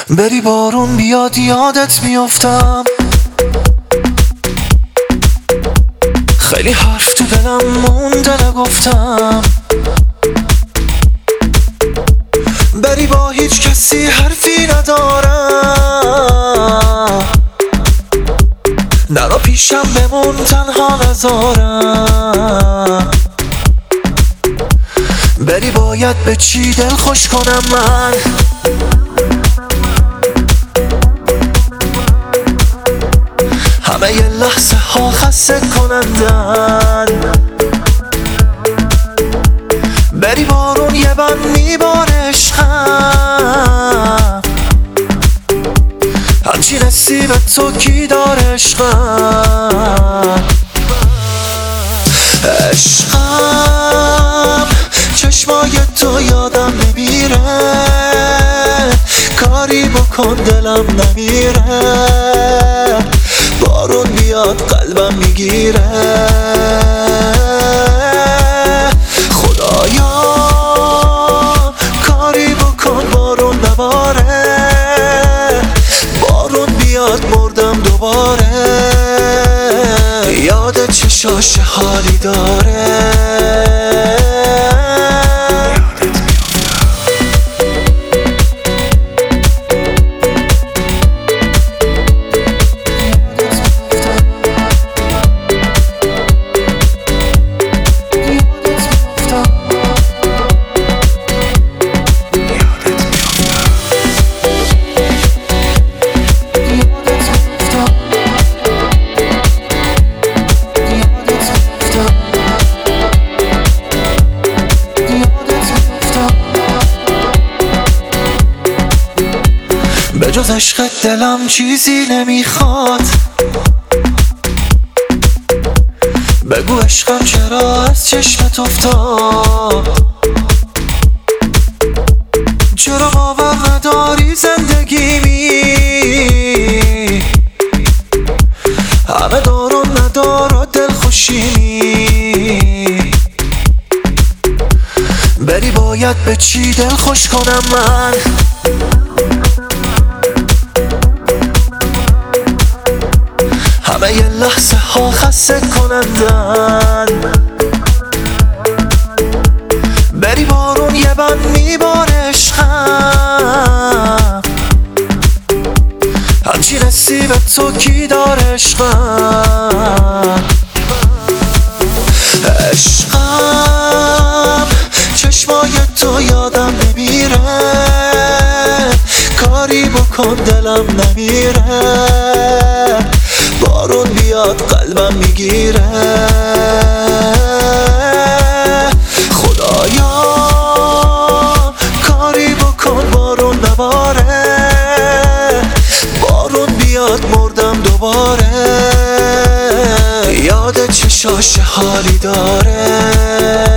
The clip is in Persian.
بری بارون بیاد یادت میافتم. خیلی حرف تو دلم مونده نگفتم. بری با هیچ کسی حرفی ندارم. نرا پیشم بمون تنها نذارم. بری باید به چی دل خوش کنم من. همه یه لحظه ها خسته کنندن. بری بارون یه بند میباره عشقم. همچی نصیب تو کی داره عشقم. عشقم چشمای تو یادم نمیره. کاری بکن دلم نمیره. بارون بیاد قلبم میگیره. خدایا کاری بکن بارون نباره. بارون بیاد مردم دوباره. یاد چشاش حالی داره. به جز عشق دلم چیزی نمیخواد. بگو عشقم چرا از چشمت افتاد. چرا باور نداری زندگیمی. همه دار و ندار و دل خوشیمی. بری باید به چی دل خوش کنم من. همه یه لحظه ها خسته کنندن. بری بارون یه بند میباره عشقم. همچی نصیب تو کی داره عشقم. عشقم چشمای تو یادم نمیره. کاری بکن دلم نمیره. بارون بیاد قلبم میگیره. خدایا کاری بکن بارون نباره. بارون بیاد مردم دوباره. یاد چشاش حالی داره.